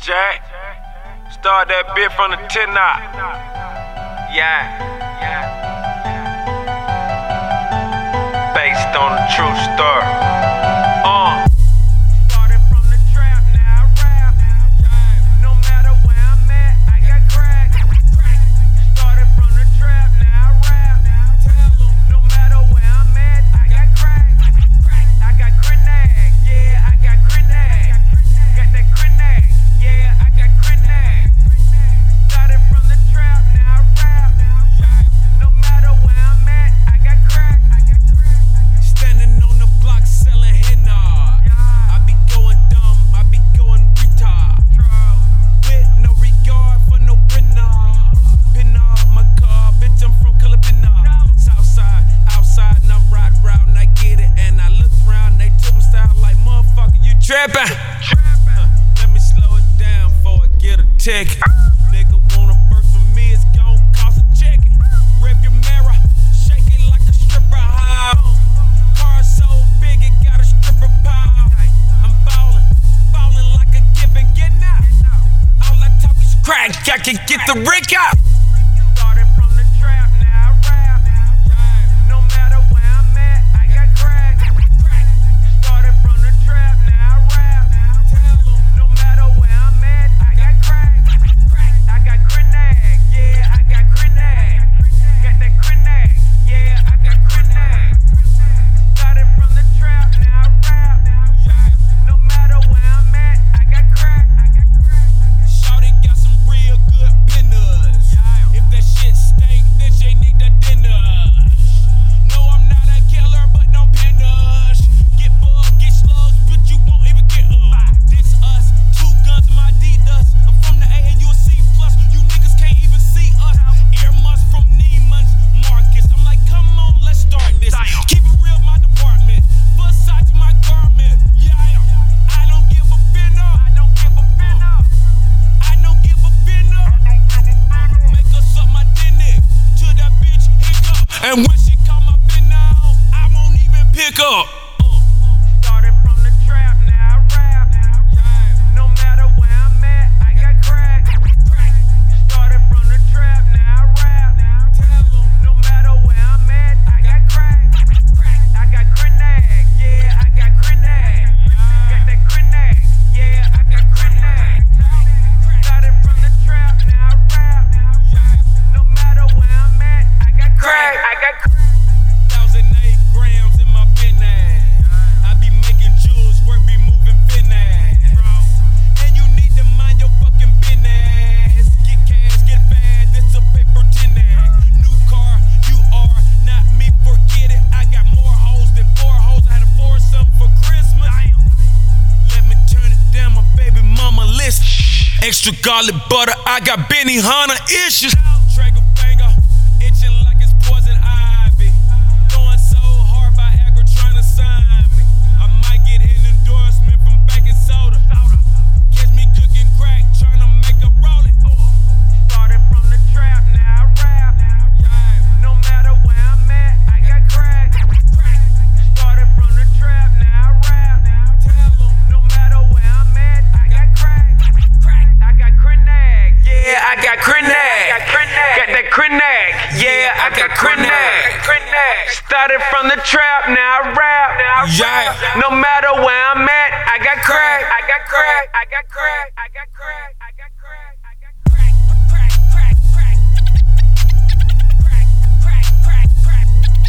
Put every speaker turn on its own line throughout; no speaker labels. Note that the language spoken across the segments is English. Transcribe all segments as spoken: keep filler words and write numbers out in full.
Jack, start that bit from the ten knot. Yeah, yeah. Based on the true story. Uh. Started from the trap, now I rap. No matter where I'm at, I got crack. Started from the trap, now I rap. No matter where I'm at, I got crack. I got grenade, yeah, I got grenade. Got that grenade, yeah, I got grenade. Started from the trap, now I rap. No matter where I'm at, I got crack.
Standing on the block selling henna. I be going dumb, I be going retard. With no regard for no brinner. Pin up my car, bitch, I'm from Calabina. Southside, outside, and I'm ride round, I get it. And I look round, they took my style like, motherfucker, you trappin'. Uh, let me slow it down before I get a ticket. Nigga want a verse from me, it's gon' cost a chicken. Rip your mirror, shake it like a stripper. How? Car so big, it got a stripper pile. I'm ballin', ballin' like a given, getting out. All I talk is crack, I can get the Rick out.
Started from the trap, now I rap. No matter where I'm at, I got crack. Started from the trap, now I rap. No matter where I'm at, I got crack. I got grenade, yeah, I got grenade. Got that grenade, yeah, I got grenade. Started from the trap, now I rap. No matter where I'm at, I got crack.
Shawty got some real good pinners. If that shit stink, then she need the dinner. No, I'm not a killer, but no pinners. Get bugged, get slugs, but you won't even get up. This us, two guns in my Adidas. I'm from the A and you a C plus. You niggas can't even see us. Earmuffs from Neiman's Marcus. I'm like, come on, let's start this. Keep it real, my department. Versace, my garment. Yeah, I don't give a finna.
I don't give a finna.
I don't give a finna. Make her suck my dick till that bitch hiccup. And when she call my finna, I won't even pick up.
Started from the trap, now I rap. No matter where I'm at, I got crack. Started from the trap, now I rap. No matter where I'm at, I got crack. I got grenade, yeah, I got grenade. Got that grenade, yeah, I got grenade. Started from the trap, now I rap. No matter where I'm at, I got crack. I got crack.
Thousand eight grams in my business. I be making jewels, work be moving finesse. And you need to mind your fucking business. Get cash, get fast, it's a paper tennis. New car, you are not me, forget it. I got more hoes than four hoes. I had a foursome for Christmas. Let me turn it down, my baby mama list. Extra garlic butter, I got Benny Hanna issues. Trigger finger, itching like it's poison ivy. Going so hard, Viagra trying to sign me. I might get an endorsement from baking soda. Catch me cooking crack, trying to make a roll it.
Started from the trap, now I rap. No matter where I'm at, I got crack. Started from the trap, now I rap. No matter where I'm at, I got crack. I got grenade, yeah, I got grenade. Got that grenade, yeah, I got grenade. Started from the trap, now I rap.
Yeah.
No matter where I'm at, I got crack. I got crack. I got crack. I got crack. I got crack. I got crack.
Crack, crack, crack. Crack, crack, crack, crack.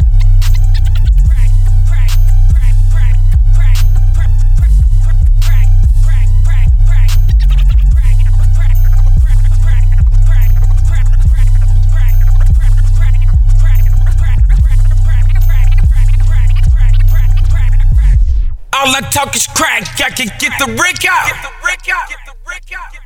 Crack, crack, crack, crack. Crack, crack, crack, crack, crack, crack, crack. Crack, crack, crack, crack, crack, crack, crack, crack, crack, crack, crack, crack.
All I talk is crack, I can get the Rick out.
Get the Rick out. Get the Rick out.